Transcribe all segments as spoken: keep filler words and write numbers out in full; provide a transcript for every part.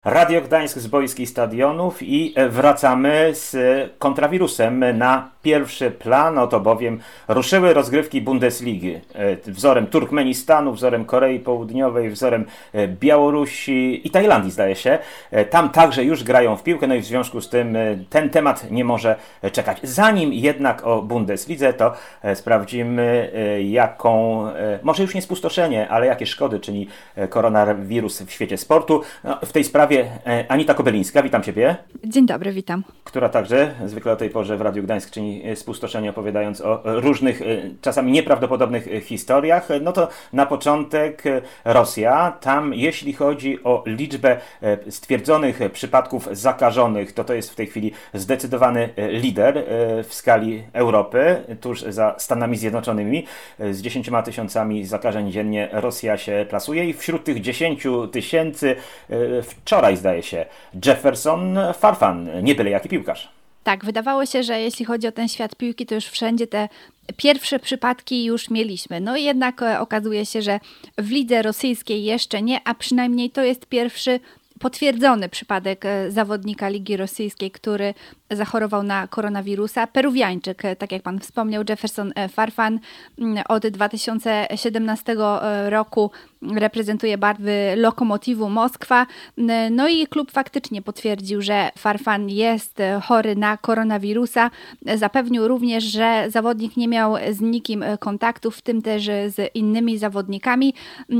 Radio Gdańsk z boisk i stadionów i wracamy z kontrawirusem na pierwszy plan, oto bowiem ruszyły rozgrywki Bundesligi. Wzorem Turkmenistanu, wzorem Korei Południowej, wzorem Białorusi i Tajlandii, zdaje się. Tam także już grają w piłkę, no i w związku z tym ten temat nie może czekać. Zanim jednak o Bundeslidze, to sprawdzimy, jaką, może już nie spustoszenie, ale jakie szkody czyni koronawirus w świecie sportu. No, w tej sprawie Anita Kobelińska, witam Ciebie. Dzień dobry, witam. Która także zwykle o tej porze w Radiu Gdańsk czyni spustoszenie, opowiadając o różnych, czasami nieprawdopodobnych historiach. No to na początek Rosja. Tam jeśli chodzi o liczbę stwierdzonych przypadków zakażonych, to to jest w tej chwili zdecydowany lider w skali Europy, tuż za Stanami Zjednoczonymi. Z dziesięcioma tysiącami zakażeń dziennie Rosja się plasuje i wśród tych dziesięciu tysięcy wczoraj, zdaje się, Jefferson Farfan, nie byle jaki piłkarz. Tak, wydawało się, że jeśli chodzi o ten świat piłki, to już wszędzie te pierwsze przypadki już mieliśmy. No i jednak okazuje się, że w lidze rosyjskiej jeszcze nie, a przynajmniej to jest pierwszy potwierdzony przypadek zawodnika Ligi Rosyjskiej, który zachorował na koronawirusa. Peruwiańczyk, tak jak Pan wspomniał, Jefferson Farfan od dwa tysiące siedemnastego roku reprezentuje barwy Lokomotivu Moskwa. No i klub faktycznie potwierdził, że Farfan jest chory na koronawirusa. Zapewnił również, że zawodnik nie miał z nikim kontaktów, w tym też z innymi zawodnikami.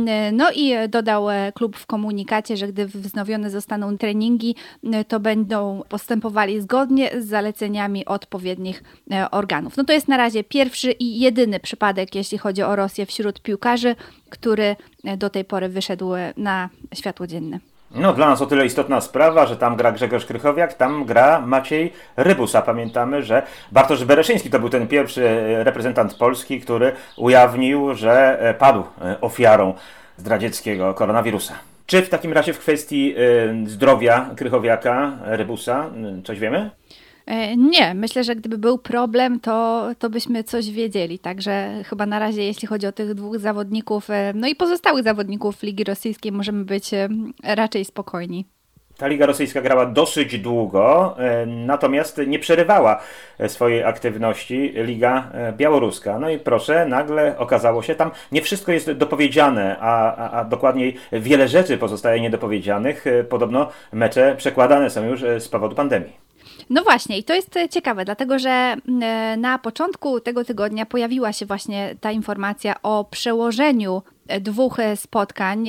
No i dodał klub w komunikacie, że gdy wznowione zostaną treningi, to będą postępowali zgodnie z zaleceniami odpowiednich organów. No to jest na razie pierwszy i jedyny przypadek, jeśli chodzi o Rosję wśród piłkarzy, który do tej pory wyszedł na światło dzienne. No dla nas o tyle istotna sprawa, że tam gra Grzegorz Krychowiak, tam gra Maciej Rybusa. Pamiętamy, że Bartosz Bereszyński to był ten pierwszy reprezentant Polski, który ujawnił, że padł ofiarą zdradzieckiego koronawirusa. Czy w takim razie w kwestii zdrowia Krychowiaka, Rybusa, coś wiemy? Nie, myślę, że gdyby był problem, to, to byśmy coś wiedzieli. Także chyba na razie, jeśli chodzi o tych dwóch zawodników, no i pozostałych zawodników Ligi Rosyjskiej, możemy być raczej spokojni. Ta Liga Rosyjska grała dosyć długo, natomiast nie przerywała swojej aktywności Liga Białoruska. No i proszę, nagle okazało się, tam nie wszystko jest dopowiedziane, a, a, a dokładniej wiele rzeczy pozostaje niedopowiedzianych. Podobno mecze przekładane są już z powodu pandemii. No właśnie i to jest ciekawe, dlatego że na początku tego tygodnia pojawiła się właśnie ta informacja o przełożeniu dwóch spotkań.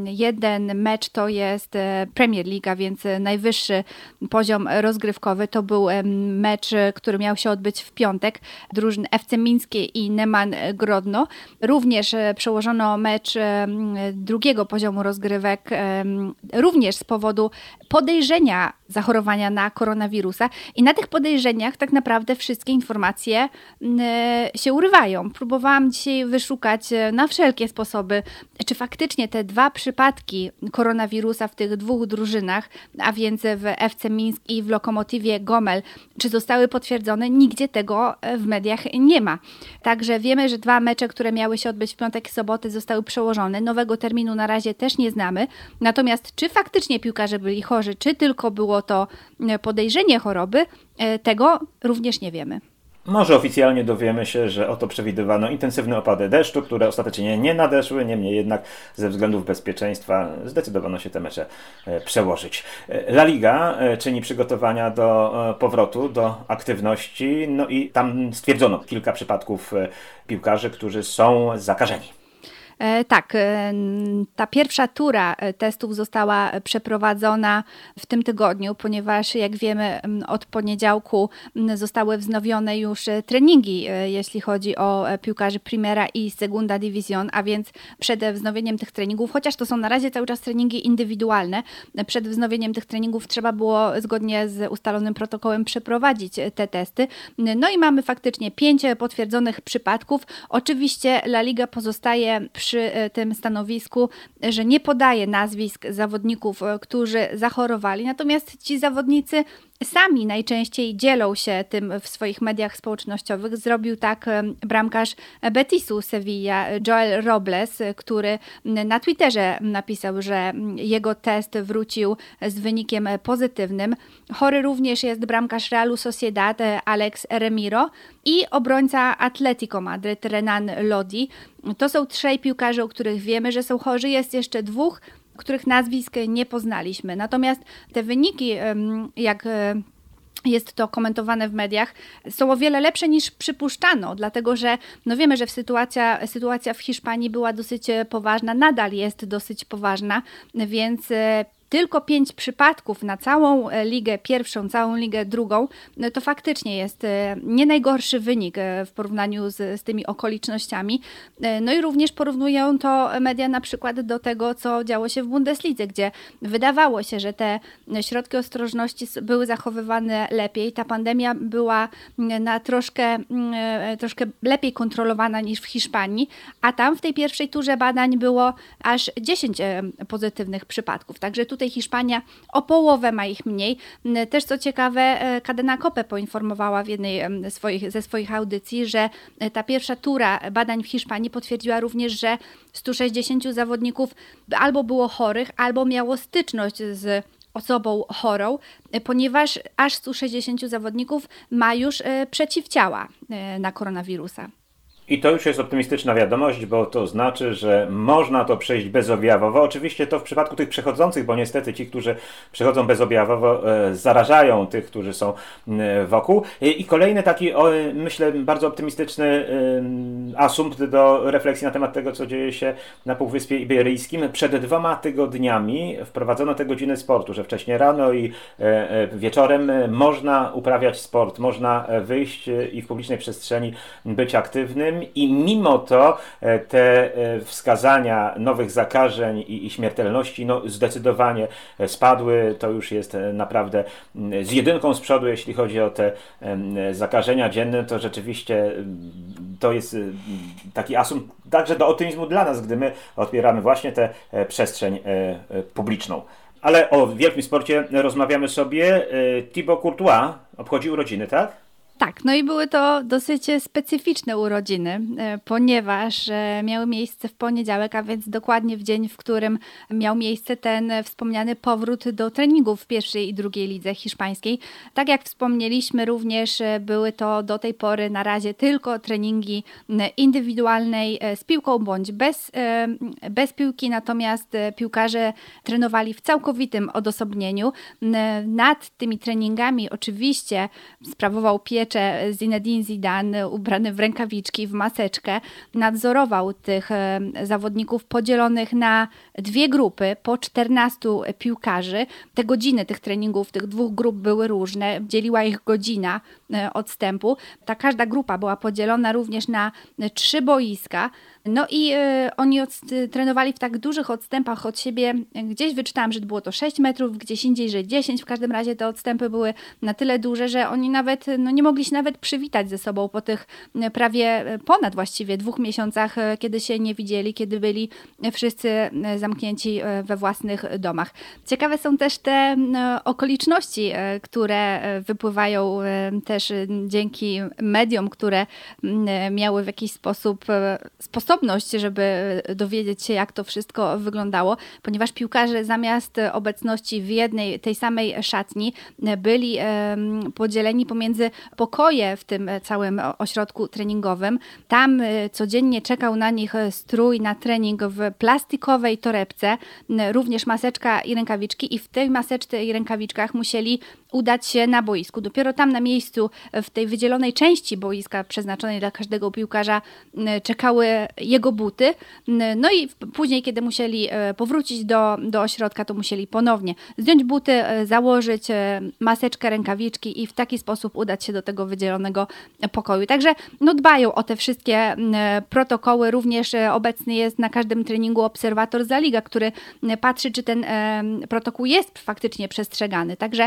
Jeden mecz to jest Premier League, a więc najwyższy poziom rozgrywkowy. To był mecz, który miał się odbyć w piątek. Drużyn F C Mińskie i Neman Grodno. Również przełożono mecz drugiego poziomu rozgrywek, również z powodu podejrzenia zachorowania na koronawirusa. I na tych podejrzeniach tak naprawdę wszystkie informacje się urywają. Próbowałam dzisiaj wyszukać na wszelkie sposoby, czy faktycznie te dwa przypadki koronawirusa w tych dwóch drużynach, a więc w F C Mińsk i w Lokomotiwie Gomel, czy zostały potwierdzone? Nigdzie tego w mediach nie ma. Także wiemy, że dwa mecze, które miały się odbyć w piątek i sobotę, zostały przełożone. Nowego terminu na razie też nie znamy. Natomiast czy faktycznie piłkarze byli chorzy, czy tylko było to podejrzenie choroby, tego również nie wiemy. Może oficjalnie dowiemy się, że oto przewidywano intensywne opady deszczu, które ostatecznie nie nadeszły, niemniej jednak ze względów bezpieczeństwa zdecydowano się te mecze przełożyć. La Liga czyni przygotowania do powrotu, do aktywności, no i tam stwierdzono kilka przypadków piłkarzy, którzy są zakażeni. Tak, ta pierwsza tura testów została przeprowadzona w tym tygodniu, ponieważ jak wiemy od poniedziałku zostały wznowione już treningi, jeśli chodzi o piłkarzy Primera i Segunda División, a więc przed wznowieniem tych treningów, chociaż to są na razie cały czas treningi indywidualne, przed wznowieniem tych treningów trzeba było zgodnie z ustalonym protokołem przeprowadzić te testy. No i mamy faktycznie pięć potwierdzonych przypadków. Oczywiście La Liga pozostaje przy przy tym stanowisku, że nie podaje nazwisk zawodników, którzy zachorowali, natomiast ci zawodnicy sami najczęściej dzielą się tym w swoich mediach społecznościowych. Zrobił tak bramkarz Betisu Sevilla, Joel Robles, który na Twitterze napisał, że jego test wrócił z wynikiem pozytywnym. Chory również jest bramkarz Realu Sociedad Alex Remiro i obrońca Atletico Madryt Renan Lodi. To są trzej piłkarze, o których wiemy, że są chorzy. Jest jeszcze dwóch, których nazwisk nie poznaliśmy. Natomiast te wyniki, jak jest to komentowane w mediach, są o wiele lepsze niż przypuszczano, dlatego że no wiemy, że w sytuacja, sytuacja w Hiszpanii była dosyć poważna, nadal jest dosyć poważna, więc tylko pięć przypadków na całą ligę pierwszą, całą ligę drugą, to faktycznie jest nie najgorszy wynik w porównaniu z, z tymi okolicznościami. No i również porównują to media na przykład do tego, co działo się w Bundeslidze, gdzie wydawało się, że te środki ostrożności były zachowywane lepiej. Ta pandemia była na troszkę, troszkę lepiej kontrolowana niż w Hiszpanii, a tam w tej pierwszej turze badań było aż dziesięć pozytywnych przypadków. Także tu Tutaj Hiszpania o połowę ma ich mniej. Też co ciekawe, Cadena Cope poinformowała w jednej swoich, ze swoich audycji, że ta pierwsza tura badań w Hiszpanii potwierdziła również, że stu sześćdziesięciu zawodników albo było chorych, albo miało styczność z osobą chorą, ponieważ aż stu sześćdziesięciu zawodników ma już przeciwciała na koronawirusa. I to już jest optymistyczna wiadomość, bo to znaczy, że można to przejść bezobjawowo. Oczywiście to w przypadku tych przechodzących, bo niestety ci, którzy przechodzą bezobjawowo, e, zarażają tych, którzy są e, wokół. I, i kolejny taki, o, myślę, bardzo optymistyczny e, asumpt do refleksji na temat tego, co dzieje się na Półwyspie Iberyjskim. Przed dwoma tygodniami wprowadzono te godziny sportu, że wcześniej rano i e, e, wieczorem można uprawiać sport, można wyjść i w publicznej przestrzeni być aktywnym. I mimo to te wskazania nowych zakażeń i, i śmiertelności no, zdecydowanie spadły. To już jest naprawdę z jedynką z przodu, jeśli chodzi o te zakażenia dzienne. To rzeczywiście to jest taki asumpt także do optymizmu dla nas, gdy my otwieramy właśnie tę przestrzeń publiczną. Ale o wielkim sporcie rozmawiamy sobie. Thibaut Courtois obchodzi urodziny, tak? Tak, no i były to dosyć specyficzne urodziny, ponieważ miały miejsce w poniedziałek, a więc dokładnie w dzień, w którym miał miejsce ten wspomniany powrót do treningów w pierwszej i drugiej lidze hiszpańskiej. Tak jak wspomnieliśmy, również były to do tej pory na razie tylko treningi indywidualnej z piłką bądź bez, bez piłki, natomiast piłkarze trenowali w całkowitym odosobnieniu. Nad tymi treningami oczywiście sprawował pieczę Zinedine Zidane, ubrany w rękawiczki, w maseczkę, nadzorował tych zawodników podzielonych na dwie grupy, po czternastu piłkarzy. Te godziny tych treningów, tych dwóch grup były różne, dzieliła ich godzina odstępu. Ta każda grupa była podzielona również na trzy boiska. No i y, oni od, trenowali w tak dużych odstępach od siebie. Gdzieś wyczytałam, że było to sześć metrów, gdzieś indziej, że dziesięć. W każdym razie te odstępy były na tyle duże, że oni nawet no, nie mogli się nawet przywitać ze sobą po tych prawie ponad właściwie dwóch miesiącach, kiedy się nie widzieli, kiedy byli wszyscy zamknięci we własnych domach. Ciekawe są też te okoliczności, które wypływają też dzięki mediom, które miały w jakiś sposób sposobność, żeby dowiedzieć się, jak to wszystko wyglądało, ponieważ piłkarze zamiast obecności w jednej, tej samej szatni byli podzieleni pomiędzy pokoje w tym całym ośrodku treningowym. Tam codziennie czekał na nich strój na trening w plastikowej torebce, również maseczka i rękawiczki i w tej maseczce i rękawiczkach musieli udać się na boisku. Dopiero tam na miejscu, w tej wydzielonej części boiska przeznaczonej dla każdego piłkarza czekały jego buty. No i później, kiedy musieli powrócić do, do ośrodka, to musieli ponownie zdjąć buty, założyć maseczkę, rękawiczki i w taki sposób udać się do tego wydzielonego pokoju. Także no, dbają o te wszystkie protokoły. Również obecny jest na każdym treningu obserwator z La Liga, który patrzy, czy ten protokół jest faktycznie przestrzegany. Także od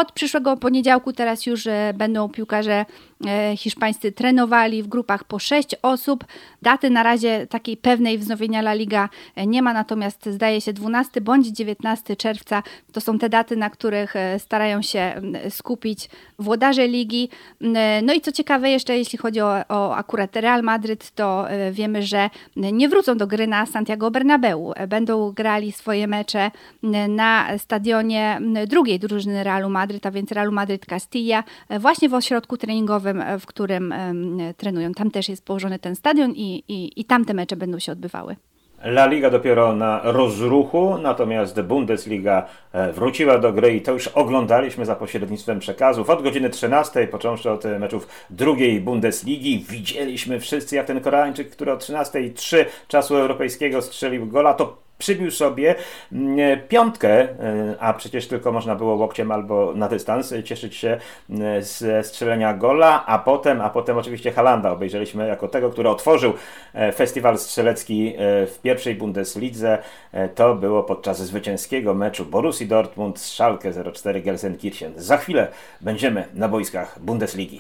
Od przyszłego poniedziałku teraz już będą piłkarze hiszpańscy trenowali w grupach po sześć osób. Daty na razie takiej pewnej wznowienia La Liga nie ma, natomiast zdaje się dwunastego bądź dziewiętnastego czerwca to są te daty, na których starają się skupić włodarze ligi. No i co ciekawe jeszcze, jeśli chodzi o, o akurat Real Madryt, to wiemy, że nie wrócą do gry na Santiago Bernabeu. Będą grali swoje mecze na stadionie drugiej drużyny Realu Madryt, a więc Realu Madryt Castilla, właśnie w ośrodku treningowym, w którym um, trenują. Tam też jest położony ten stadion i, i, i tam te mecze będą się odbywały. La Liga dopiero na rozruchu, natomiast Bundesliga wróciła do gry i to już oglądaliśmy za pośrednictwem przekazów. Od godziny trzynastej, począwszy od meczów drugiej Bundesligi, widzieliśmy wszyscy, jak ten Koreańczyk, który o trzynastej trzy czasu europejskiego strzelił gola, to przybił sobie piątkę, a przecież tylko można było łokciem albo na dystans cieszyć się ze strzelenia gola, a potem, a potem oczywiście Haalanda obejrzeliśmy jako tego, który otworzył festiwal strzelecki w pierwszej Bundeslidze. To było podczas zwycięskiego meczu Borussii Dortmund z Schalke zero cztery Gelsenkirchen. Za chwilę będziemy na boiskach Bundesligi.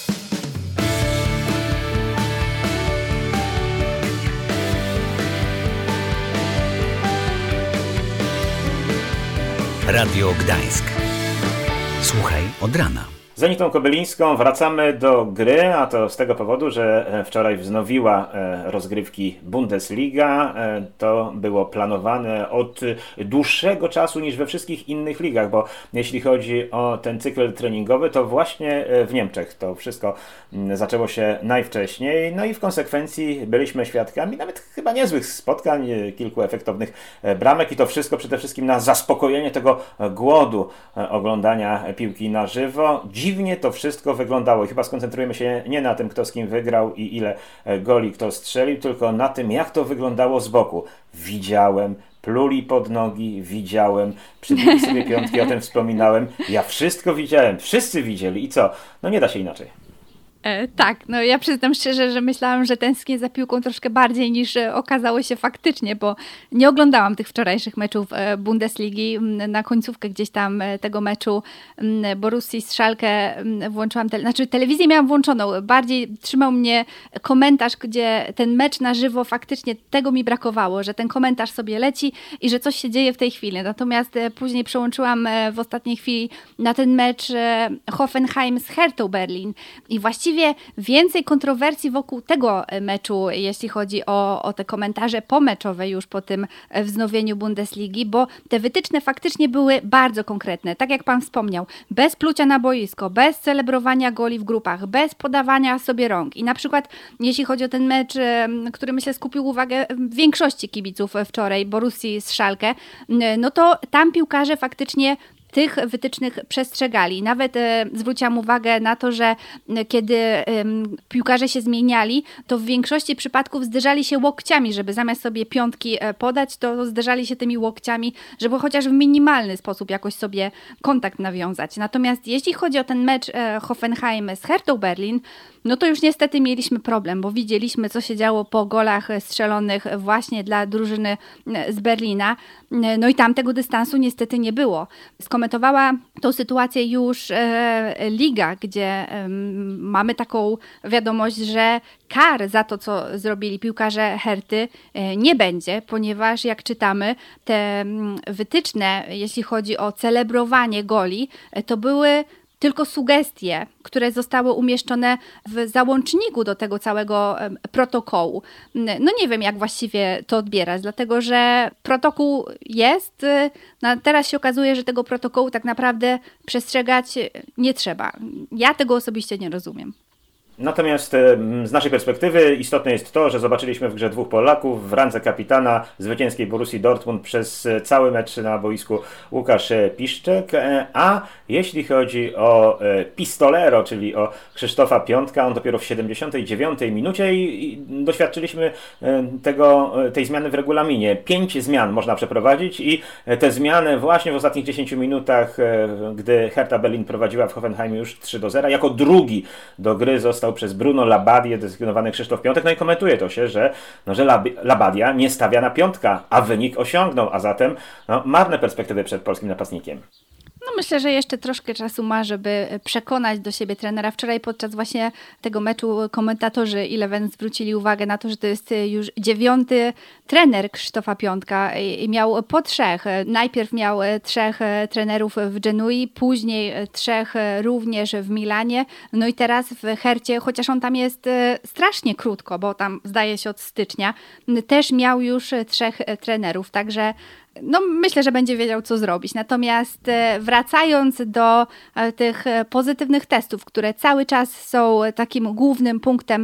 Radio Gdańsk. Słuchaj od rana. Z Anitą Kobylińską wracamy do gry, a to z tego powodu, że wczoraj wznowiła rozgrywki Bundesliga. To było planowane od dłuższego czasu niż we wszystkich innych ligach, bo jeśli chodzi o ten cykl treningowy, to właśnie w Niemczech to wszystko zaczęło się najwcześniej. No i w konsekwencji byliśmy świadkami nawet chyba niezłych spotkań, kilku efektownych bramek i to wszystko przede wszystkim na zaspokojenie tego głodu oglądania piłki na żywo. Dziwnie to wszystko wyglądało i chyba skoncentrujemy się nie na tym, kto z kim wygrał i ile goli kto strzelił, tylko na tym, jak to wyglądało z boku. Widziałem, pluli pod nogi, widziałem, przybili sobie piątki, o tym wspominałem. Ja wszystko widziałem, wszyscy widzieli i co? No nie da się inaczej. E, tak, no ja przyznam szczerze, że myślałam, że tęsknię za piłką troszkę bardziej niż okazało się faktycznie, bo nie oglądałam tych wczorajszych meczów Bundesligi. Na końcówkę gdzieś tam tego meczu Borussii z Schalke włączyłam, te, znaczy telewizję miałam włączoną, bardziej trzymał mnie komentarz, gdzie ten mecz na żywo faktycznie tego mi brakowało, że ten komentarz sobie leci i że coś się dzieje w tej chwili. Natomiast później przełączyłam w ostatniej chwili na ten mecz Hoffenheim z Hertą Berlin i właściwie więcej kontrowersji wokół tego meczu, jeśli chodzi o, o te komentarze pomeczowe już po tym wznowieniu Bundesligi, bo te wytyczne faktycznie były bardzo konkretne. Tak jak pan wspomniał, bez plucia na boisko, bez celebrowania goli w grupach, bez podawania sobie rąk. I na przykład jeśli chodzi o ten mecz, który myślę skupił uwagę większości kibiców wczoraj, Borussii z Schalke, no to tam piłkarze faktycznie tych wytycznych przestrzegali. Nawet e, zwróciłam uwagę na to, że kiedy e, piłkarze się zmieniali, to w większości przypadków zderzali się łokciami, żeby zamiast sobie piątki e, podać, to zderzali się tymi łokciami, żeby chociaż w minimalny sposób jakoś sobie kontakt nawiązać. Natomiast jeśli chodzi o ten mecz e, Hoffenheim z Hertą Berlin, no to już niestety mieliśmy problem, bo widzieliśmy, co się działo po golach strzelonych właśnie dla drużyny z Berlina. No i tam tego dystansu niestety nie było. Skomentowała tą sytuację już e, Liga, gdzie e, mamy taką wiadomość, że kar za to, co zrobili piłkarze Herty e, nie będzie, ponieważ jak czytamy, te m, wytyczne, jeśli chodzi o celebrowanie goli, e, to były tylko sugestie, które zostały umieszczone w załączniku do tego całego protokołu. No nie wiem, jak właściwie to odbierać, dlatego że protokół jest, no teraz się okazuje, że tego protokołu tak naprawdę przestrzegać nie trzeba. Ja tego osobiście nie rozumiem. Natomiast z naszej perspektywy istotne jest to, że zobaczyliśmy w grze dwóch Polaków w randze kapitana zwycięskiej Borussii Dortmund przez cały mecz na boisku Łukasz Piszczek, a jeśli chodzi o pistolero, czyli o Krzysztofa Piątka, on dopiero w siedemdziesiątej dziewiątej minucie i doświadczyliśmy tego, tej zmiany w regulaminie. Pięć zmian można przeprowadzić i te zmiany właśnie w ostatnich dziesięciu minutach, gdy Hertha Berlin prowadziła w Hoffenheimie już trzy do zera, jako drugi do gry został przez Bruno Labbadia desygnowany Krzysztof Piątek, no i komentuje to się, że, no, że Lab- Labbadia nie stawia na Piątka, a wynik osiągnął, a zatem no, marne perspektywy przed polskim napastnikiem. No myślę, że jeszcze troszkę czasu ma, żeby przekonać do siebie trenera. Wczoraj podczas właśnie tego meczu komentatorzy Eleven zwrócili uwagę na to, że to jest już dziewiąty trener Krzysztofa Piątka i miał po trzech. Najpierw miał trzech trenerów w Genui, później trzech również w Milanie, no i teraz w Hercie, chociaż on tam jest strasznie krótko, bo tam zdaje się od stycznia, też miał już trzech trenerów, także no myślę, że będzie wiedział, co zrobić. Natomiast wracając do tych pozytywnych testów, które cały czas są takim głównym punktem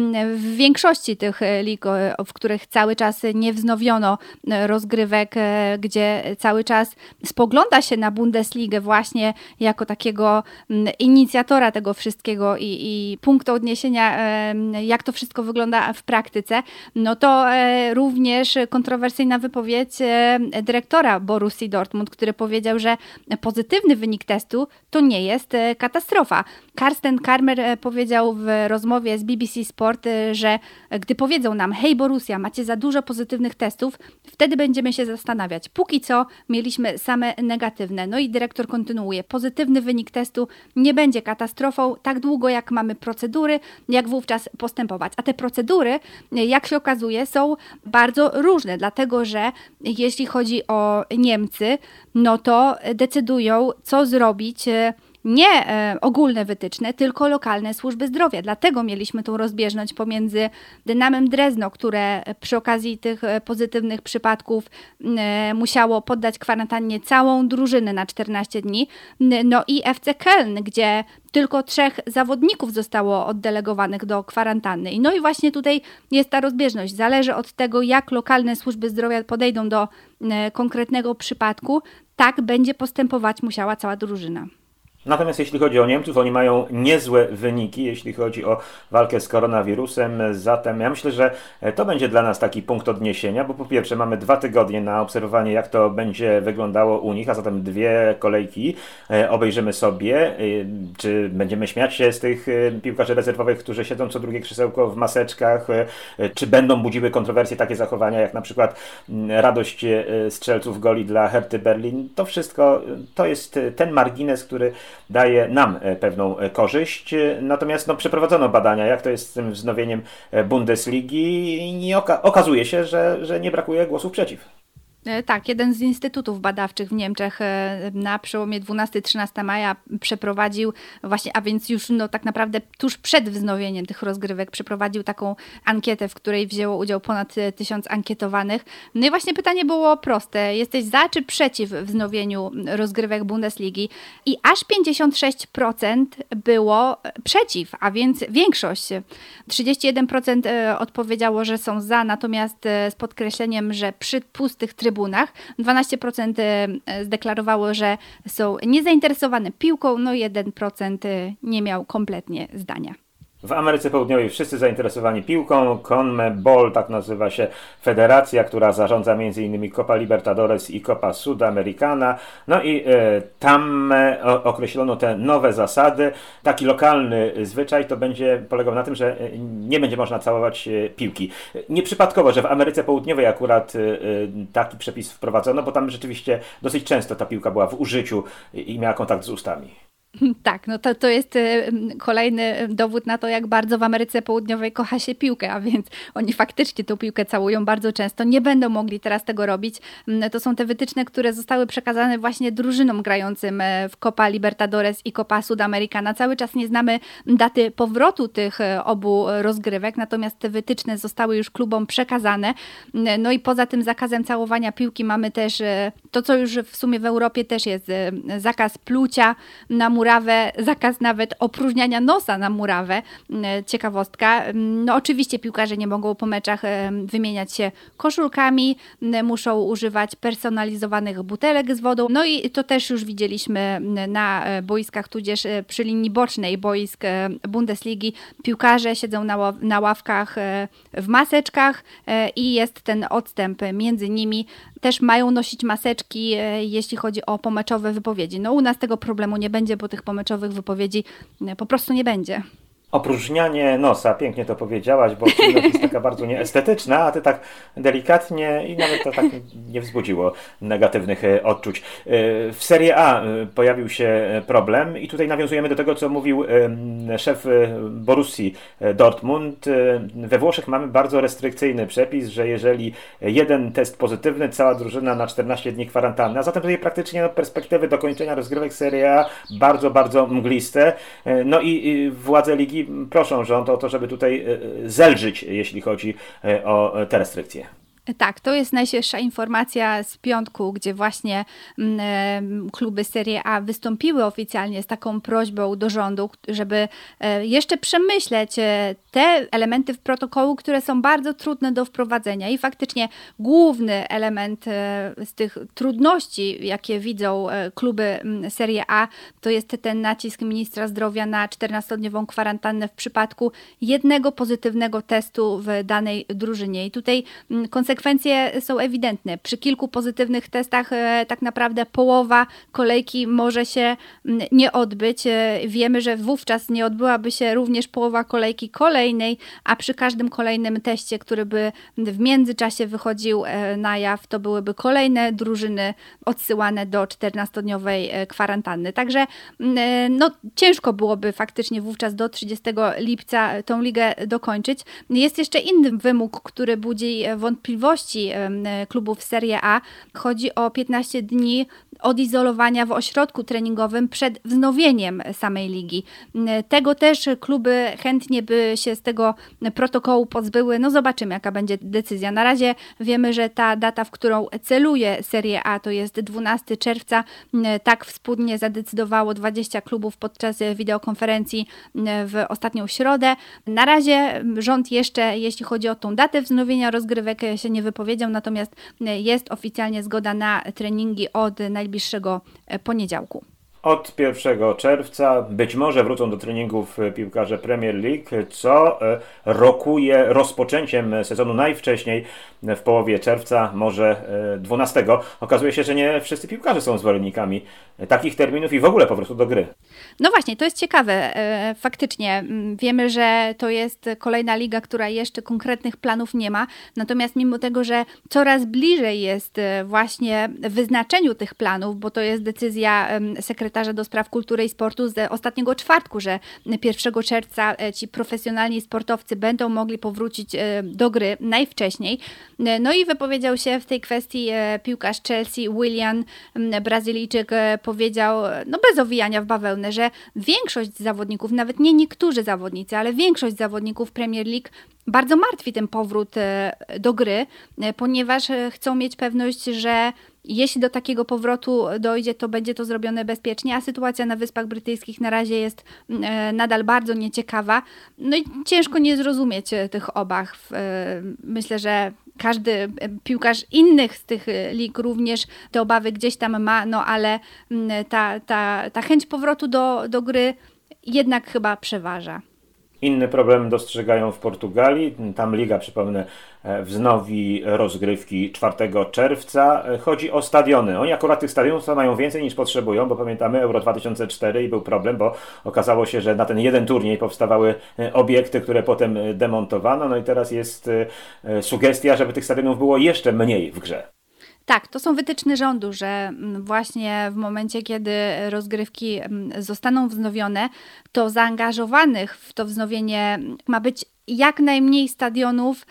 w większości tych lig, w których cały czas nie wznowiono rozgrywek, gdzie cały czas spogląda się na Bundesligę właśnie jako takiego inicjatora tego wszystkiego i, i punktu odniesienia, jak to wszystko wygląda w praktyce, no to również kontrowersyjna wypowiedź dyrektora Borussii Dortmund, który powiedział, że pozytywny wynik testu to nie jest katastrofa. Karsten Karmer powiedział w rozmowie z B B C Sport, że gdy powiedzą nam: hej Borussia, macie za dużo pozytywnych testów, wtedy będziemy się zastanawiać. Póki co mieliśmy same negatywne. No i dyrektor kontynuuje: pozytywny wynik testu nie będzie katastrofą tak długo, jak mamy procedury, jak wówczas postępować. A te procedury, jak się okazuje, są bardzo różne, dlatego że jeśli chodzi o Niemcy, no to decydują, co zrobić nie ogólne wytyczne, tylko lokalne służby zdrowia. Dlatego mieliśmy tą rozbieżność pomiędzy Dynamem Drezno, które przy okazji tych pozytywnych przypadków musiało poddać kwarantannie całą drużynę na czternaście dni, no i F C Köln, gdzie tylko trzech zawodników zostało oddelegowanych do kwarantanny. No i właśnie tutaj jest ta rozbieżność. Zależy od tego, jak lokalne służby zdrowia podejdą do konkretnego przypadku, tak będzie postępować musiała cała drużyna. Natomiast jeśli chodzi o Niemców, oni mają niezłe wyniki, jeśli chodzi o walkę z koronawirusem. Zatem ja myślę, że to będzie dla nas taki punkt odniesienia, bo po pierwsze mamy dwa tygodnie na obserwowanie, jak to będzie wyglądało u nich, a zatem dwie kolejki obejrzymy sobie. Czy będziemy śmiać się z tych piłkarzy rezerwowych, którzy siedzą co drugie krzesełko w maseczkach, czy będą budziły kontrowersje takie zachowania, jak na przykład radość strzelców goli dla Herty Berlin. To wszystko to jest ten margines, który daje nam pewną korzyść. Natomiast no, przeprowadzono badania, jak to jest z tym wznowieniem Bundesligi i oka- okazuje się, że, że nie brakuje głosów przeciw. Tak, jeden z instytutów badawczych w Niemczech na przełomie dwunastego trzynastego maja przeprowadził właśnie, a więc już no, tak naprawdę tuż przed wznowieniem tych rozgrywek przeprowadził taką ankietę, w której wzięło udział ponad tysiąc ankietowanych. No i właśnie pytanie było proste. Jesteś za czy przeciw wznowieniu rozgrywek Bundesligi? I aż pięćdziesiąt sześć procent było przeciw, a więc większość. trzydzieści jeden procent odpowiedziało, że są za, natomiast z podkreśleniem, że przy pustych trybunach trybunach. dwanaście procent zdeklarowało, że są niezainteresowane piłką, no jeden procent nie miał kompletnie zdania. W Ameryce Południowej wszyscy zainteresowani piłką. CONMEBOL, tak nazywa się federacja, która zarządza między innymi Copa Libertadores i Copa Sudamericana. No i e, tam e, określono te nowe zasady. Taki lokalny zwyczaj to będzie polegał na tym, że nie będzie można całować e, piłki. Nieprzypadkowo, że w Ameryce Południowej akurat e, taki przepis wprowadzono, bo tam rzeczywiście dosyć często ta piłka była w użyciu i miała kontakt z ustami. Tak, no to, to jest kolejny dowód na to, jak bardzo w Ameryce Południowej kocha się piłkę, a więc oni faktycznie tą piłkę całują bardzo często. Nie będą mogli teraz tego robić. To są te wytyczne, które zostały przekazane właśnie drużynom grającym w Copa Libertadores i Copa Sudamericana. Cały czas nie znamy daty powrotu tych obu rozgrywek, natomiast te wytyczne zostały już klubom przekazane. No i poza tym zakazem całowania piłki mamy też to, co już w sumie w Europie też jest, zakaz plucia na murawę, zakaz nawet opróżniania nosa na murawę. Ciekawostka. No oczywiście piłkarze nie mogą po meczach wymieniać się koszulkami, muszą używać personalizowanych butelek z wodą. No i to też już widzieliśmy na boiskach, tudzież przy linii bocznej boisk Bundesligi. Piłkarze siedzą na, ław- na ławkach w maseczkach i jest ten odstęp między nimi. Też mają nosić maseczki, jeśli chodzi o pomeczowe wypowiedzi. No u nas tego problemu nie będzie, bo tych pomeczowych wypowiedzi po prostu nie będzie. Opróżnianie nosa, pięknie to powiedziałaś, bo czujność jest taka bardzo nieestetyczna, a ty tak delikatnie i nawet to tak nie wzbudziło negatywnych odczuć. W Serie A pojawił się problem i tutaj nawiązujemy do tego, co mówił szef Borussii Dortmund. We Włoszech mamy bardzo restrykcyjny przepis, że jeżeli jeden test pozytywny, cała drużyna na czternaście dni kwarantanny, a zatem tutaj praktycznie no, perspektywy dokończenia rozgrywek Serie A bardzo, bardzo mgliste. No i, i władze ligi proszą rząd o to, żeby tutaj zelżyć, jeśli chodzi o te restrykcje. Tak, to jest najświeższa informacja z piątku, gdzie właśnie mm, kluby Serie A wystąpiły oficjalnie z taką prośbą do rządu, żeby e, jeszcze przemyśleć e, te elementy w protokołu, które są bardzo trudne do wprowadzenia i faktycznie główny element e, z tych trudności, jakie widzą e, kluby m, Serie A, to jest ten nacisk ministra zdrowia na czternastodniową kwarantannę w przypadku jednego pozytywnego testu w danej drużynie i tutaj m, konsekwencje są ewidentne. Przy kilku pozytywnych testach e, tak naprawdę połowa kolejki może się m, nie odbyć. E, wiemy, że wówczas nie odbyłaby się również połowa kolejki kolejnej, a przy każdym kolejnym teście, który by w międzyczasie wychodził e, na jaw, to byłyby kolejne drużyny odsyłane do czternastodniowej e, kwarantanny. Także e, no, ciężko byłoby faktycznie wówczas do trzydziestego lipca tą ligę dokończyć. Jest jeszcze inny wymóg, który budzi wątpliwości klubów Serie A. Chodzi o piętnaście dni odizolowania w ośrodku treningowym przed wznowieniem samej ligi. Tego też kluby chętnie by się z tego protokołu pozbyły. No zobaczymy, jaka będzie decyzja. Na razie wiemy, że ta data, w którą celuje Serie A, to jest dwunastego czerwca. Tak wspólnie zadecydowało dwadzieścia klubów podczas wideokonferencji w ostatnią środę. Na razie rząd jeszcze, jeśli chodzi o tą datę wznowienia rozgrywek, się nie wypowiedział, natomiast jest oficjalnie zgoda na treningi od najbliższego poniedziałku. Od pierwszego czerwca być może wrócą do treningów piłkarze Premier League, co rokuje rozpoczęciem sezonu najwcześniej w połowie czerwca, może dwunastego. Okazuje się, że nie wszyscy piłkarze są zwolennikami takich terminów i w ogóle powrotu do gry. No właśnie, to jest ciekawe. Faktycznie wiemy, że to jest kolejna liga, która jeszcze konkretnych planów nie ma, natomiast mimo tego, że coraz bliżej jest właśnie wyznaczeniu tych planów, bo to jest decyzja sekretarza do spraw kultury i sportu z ostatniego czwartku, że pierwszego czerwca ci profesjonalni sportowcy będą mogli powrócić do gry najwcześniej. No i wypowiedział się w tej kwestii piłkarz Chelsea Willian, Brazylijczyk, powiedział, no bez owijania w bawełnę, że większość zawodników, nawet nie niektórzy zawodnicy, ale większość zawodników Premier League bardzo martwi ten powrót do gry, ponieważ chcą mieć pewność, że jeśli do takiego powrotu dojdzie, to będzie to zrobione bezpiecznie, a sytuacja na Wyspach Brytyjskich na razie jest nadal bardzo nieciekawa. No i ciężko nie zrozumieć tych obaw. Myślę, że każdy piłkarz innych z tych lig również te obawy gdzieś tam ma, no ale ta, ta, ta chęć powrotu do, do gry jednak chyba przeważa. Inny problem dostrzegają w Portugalii. Tam liga, przypomnę, wznowi rozgrywki czwartego czerwca. Chodzi o stadiony. Oni akurat tych stadionów mają więcej niż potrzebują, bo pamiętamy Euro dwa tysiące cztery i był problem, bo okazało się, że na ten jeden turniej powstawały obiekty, które potem demontowano. No i teraz jest sugestia, żeby tych stadionów było jeszcze mniej w grze. Tak, to są wytyczne rządu, że właśnie w momencie, kiedy rozgrywki zostaną wznowione, to zaangażowanych w to wznowienie ma być jak najmniej stadionów,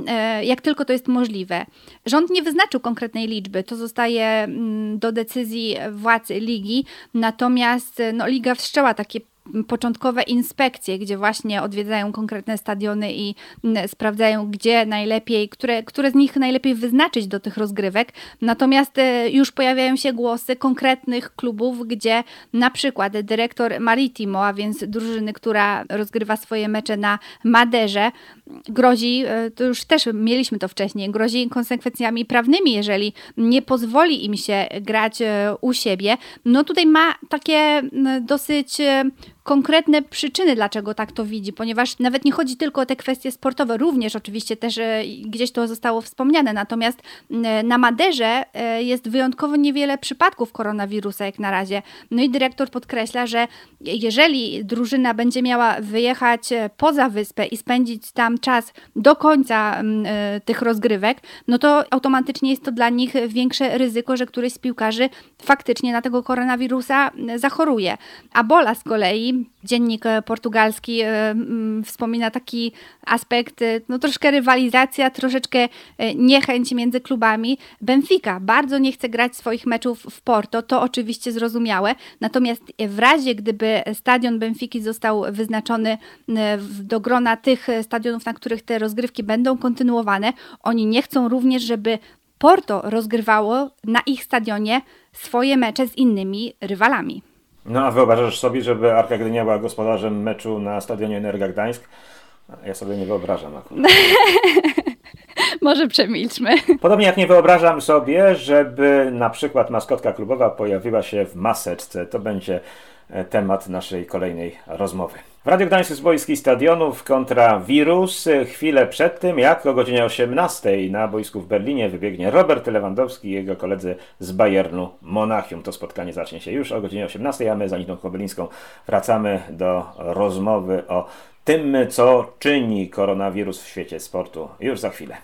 jak tylko to jest możliwe. Rząd nie wyznaczył konkretnej liczby, to zostaje do decyzji władz ligi, natomiast no, liga wszczęła takie początkowe inspekcje, gdzie właśnie odwiedzają konkretne stadiony i sprawdzają, gdzie najlepiej, które, które z nich najlepiej wyznaczyć do tych rozgrywek. Natomiast już pojawiają się głosy konkretnych klubów, gdzie na przykład dyrektor Maritimo, a więc drużyny, która rozgrywa swoje mecze na Maderze, grozi, to już też mieliśmy to wcześniej, grozi konsekwencjami prawnymi, jeżeli nie pozwoli im się grać u siebie. No tutaj ma takie dosyć konkretne przyczyny, dlaczego tak to widzi, ponieważ nawet nie chodzi tylko o te kwestie sportowe, również oczywiście też e, gdzieś to zostało wspomniane, natomiast e, na Maderze e, jest wyjątkowo niewiele przypadków koronawirusa jak na razie. No i dyrektor podkreśla, że jeżeli drużyna będzie miała wyjechać poza wyspę i spędzić tam czas do końca e, tych rozgrywek, no to automatycznie jest to dla nich większe ryzyko, że któryś z piłkarzy faktycznie na tego koronawirusa zachoruje. A Bola z kolei, dziennik portugalski, e, m, wspomina taki aspekt, no troszkę rywalizacja, troszeczkę niechęć między klubami. Benfica bardzo nie chce grać swoich meczów w Porto, to oczywiście zrozumiałe, natomiast w razie gdyby stadion Benfiki został wyznaczony do grona tych stadionów, na których te rozgrywki będą kontynuowane, oni nie chcą również, żeby Porto rozgrywało na ich stadionie swoje mecze z innymi rywalami. No a wyobrażasz sobie, żeby Arka Gdynia była gospodarzem meczu na stadionie Energa Gdańsk? Ja sobie nie wyobrażam akurat. Może przemilczmy. Podobnie jak nie wyobrażam sobie, żeby na przykład maskotka klubowa pojawiła się w maseczce. To będzie temat naszej kolejnej rozmowy. W Radiu Gdańsk z boiskich stadionów kontra wirus. Chwilę przed tym, jak o godzinie osiemnastej na boisku w Berlinie wybiegnie Robert Lewandowski i jego koledzy z Bayernu Monachium. To spotkanie zacznie się już o godzinie osiemnastej, a my z Anitą Kobylińską wracamy do rozmowy o tym, co czyni koronawirus w świecie sportu. Już za chwilę.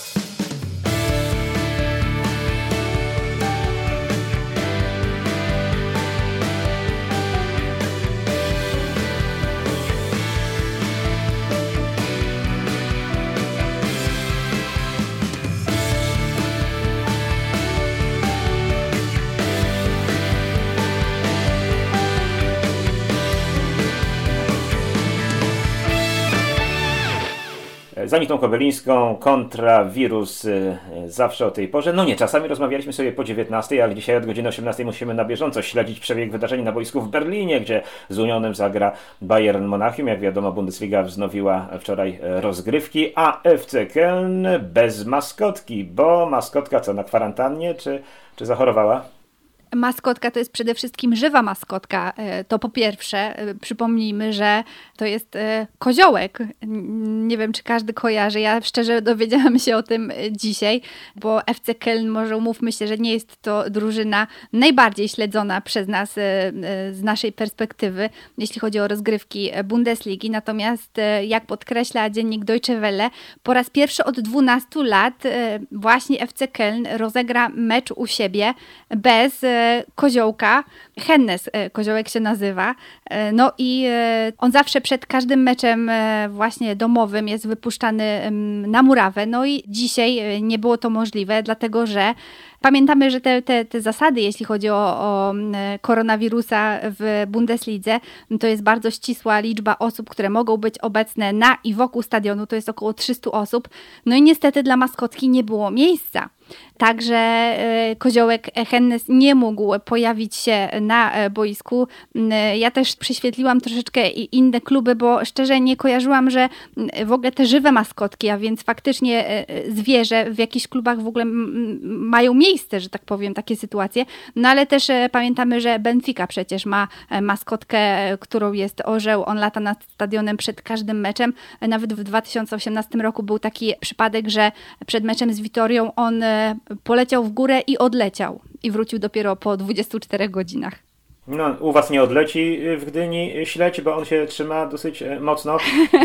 Z Anitą Kobylińską, kontra wirus zawsze o tej porze. No nie, czasami rozmawialiśmy sobie po dziewiętnastej, ale dzisiaj od godziny osiemnastej musimy na bieżąco śledzić przebieg wydarzeń na boisku w Berlinie, gdzie z Unionem zagra Bayern Monachium. Jak wiadomo, Bundesliga wznowiła wczoraj rozgrywki, a F C Köln bez maskotki, bo maskotka co, na kwarantannie, czy, czy zachorowała? Maskotka to jest przede wszystkim żywa maskotka. To po pierwsze, przypomnijmy, że to jest koziołek. Nie wiem, czy każdy kojarzy. Ja szczerze dowiedziałam się o tym dzisiaj, bo F C Köln, może umówmy się, że nie jest to drużyna najbardziej śledzona przez nas z naszej perspektywy, jeśli chodzi o rozgrywki Bundesligi. Natomiast, jak podkreśla dziennik Deutsche Welle, po raz pierwszy od dwunastu lat właśnie F C Köln rozegra mecz u siebie bez koziołka. Hennes koziołek się nazywa. No i on zawsze przed każdym meczem właśnie domowym jest wypuszczany na murawę. No i dzisiaj nie było to możliwe, dlatego że pamiętamy, że te, te, te zasady, jeśli chodzi o, o koronawirusa w Bundeslidze, to jest bardzo ścisła liczba osób, które mogą być obecne na i wokół stadionu, to jest około trzysta osób. No i niestety dla maskotki nie było miejsca. Także e, koziołek Hennes nie mógł pojawić się na e, boisku. E, ja też prześwietliłam troszeczkę inne kluby, bo szczerze nie kojarzyłam, że w ogóle te żywe maskotki, a więc faktycznie e, zwierzę w jakichś klubach w ogóle m, mają miejsce, że tak powiem, takie sytuacje. No ale też e, pamiętamy, że Benfica przecież ma e, maskotkę, e, którą jest orzeł. On lata nad stadionem przed każdym meczem. E, nawet w dwa tysiące osiemnastym roku był taki przypadek, że przed meczem z Vitorią on e, poleciał w górę i odleciał. I wrócił dopiero po dwudziestu czterech godzinach. No, u was nie odleci w Gdyni śledź, bo on się trzyma dosyć mocno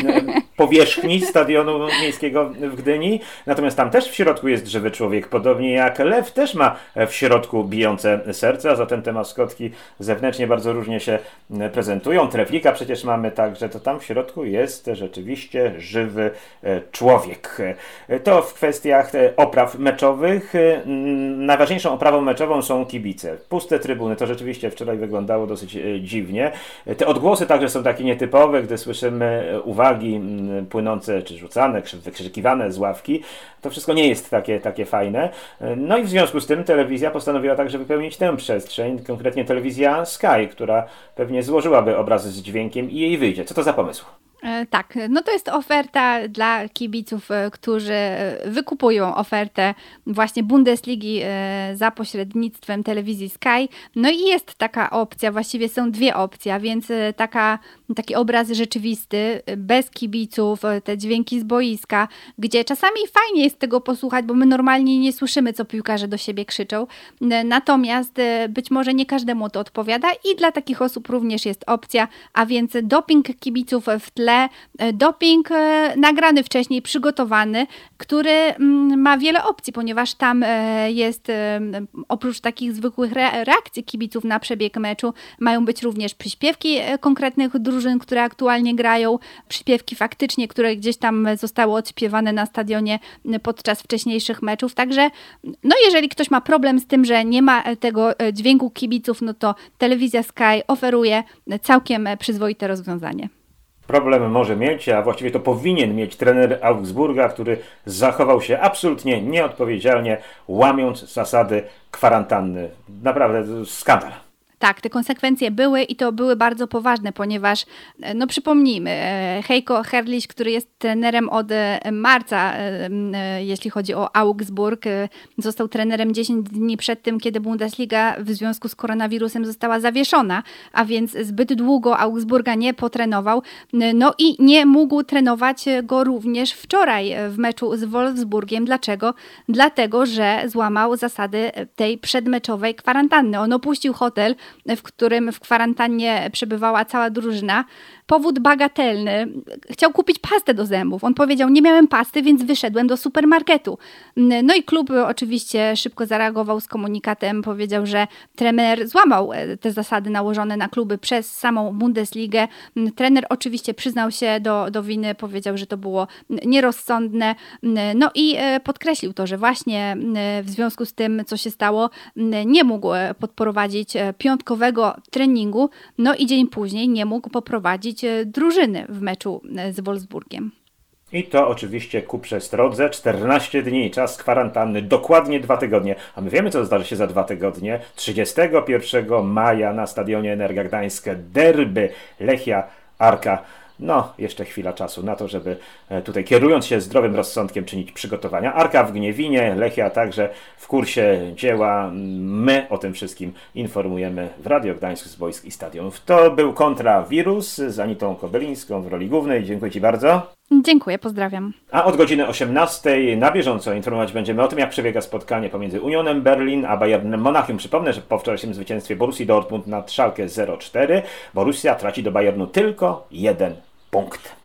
powierzchni stadionu miejskiego w Gdyni. Natomiast tam też w środku jest żywy człowiek, podobnie jak lew też ma w środku bijące serce, a zatem te maskotki zewnętrznie bardzo różnie się prezentują. Treflika przecież mamy, także to tam w środku jest rzeczywiście żywy człowiek. To w kwestiach opraw meczowych. Najważniejszą oprawą meczową są kibice. Puste trybuny, to rzeczywiście wczoraj wyglądało dosyć dziwnie. Te odgłosy także są takie nietypowe, gdy słyszymy uwagi płynące czy rzucane, wykrzykiwane z ławki. To wszystko nie jest takie, takie fajne. No i w związku z tym telewizja postanowiła także wypełnić tę przestrzeń, konkretnie telewizja Sky, która pewnie złożyłaby obraz z dźwiękiem i jej wyjdzie. Co to za pomysł? Tak, no to jest oferta dla kibiców, którzy wykupują ofertę właśnie Bundesligi za pośrednictwem telewizji Sky. No i jest taka opcja, właściwie są dwie opcje, a więc taka, taki obraz rzeczywisty, bez kibiców, te dźwięki z boiska, gdzie czasami fajnie jest tego posłuchać, bo my normalnie nie słyszymy, co piłkarze do siebie krzyczą. Natomiast być może nie każdemu to odpowiada i dla takich osób również jest opcja, a więc doping kibiców w tle, doping nagrany wcześniej, przygotowany, który ma wiele opcji, ponieważ tam jest oprócz takich zwykłych reakcji kibiców na przebieg meczu, mają być również przyśpiewki konkretnych drużyn, które aktualnie grają, przyśpiewki faktycznie, które gdzieś tam zostały odśpiewane na stadionie podczas wcześniejszych meczów, także no jeżeli ktoś ma problem z tym, że nie ma tego dźwięku kibiców, no to telewizja Sky oferuje całkiem przyzwoite rozwiązanie. Problem może mieć, a właściwie to powinien mieć trener Augsburga, który zachował się absolutnie nieodpowiedzialnie, łamiąc zasady kwarantanny. Naprawdę skandal. Tak, te konsekwencje były i to były bardzo poważne, ponieważ, no przypomnijmy, Heiko Herrlich, który jest trenerem od marca, jeśli chodzi o Augsburg, został trenerem dziesięć dni przed tym, kiedy Bundesliga w związku z koronawirusem została zawieszona, a więc zbyt długo Augsburga nie potrenował, no i nie mógł trenować go również wczoraj w meczu z Wolfsburgiem. Dlaczego? Dlatego, że złamał zasady tej przedmeczowej kwarantanny. On opuścił hotel, w którym w kwarantannie przebywała cała drużyna. Powód bagatelny. Chciał kupić pastę do zębów. On powiedział, nie miałem pasty, więc wyszedłem do supermarketu. No i klub oczywiście szybko zareagował z komunikatem. Powiedział, że trener złamał te zasady nałożone na kluby przez samą Bundesligę. Trener oczywiście przyznał się do, do winy, powiedział, że to było nierozsądne. No i podkreślił to, że właśnie w związku z tym, co się stało, nie mógł podprowadzić piątkowego treningu. No i dzień później nie mógł poprowadzić drużyny w meczu z Wolfsburgiem. I to oczywiście ku przestrodze. czternaście dni, czas kwarantanny, dokładnie dwa tygodnie. A my wiemy, co zdarzy się za dwa tygodnie. trzydziestego pierwszego maja na stadionie Energa Gdańsk derby Lechia Arka. No, jeszcze chwila czasu na to, żeby tutaj kierując się zdrowym rozsądkiem czynić przygotowania. Arka w Gniewinie, Lechia także w kursie dzieła. My o tym wszystkim informujemy w Radio Gdańsk z boisk i stadionów. To był Kontrawirus z Anitą Kobylińską w roli głównej. Dziękuję Ci bardzo. Dziękuję, pozdrawiam. A od godziny osiemnastej na bieżąco informować będziemy o tym, jak przebiega spotkanie pomiędzy Unionem Berlin a Bayernem Monachium. Przypomnę, że po wczorajszym zwycięstwie Borussii Dortmund nad Schalke zero cztery Borussia traci do Bayernu tylko jeden punkt.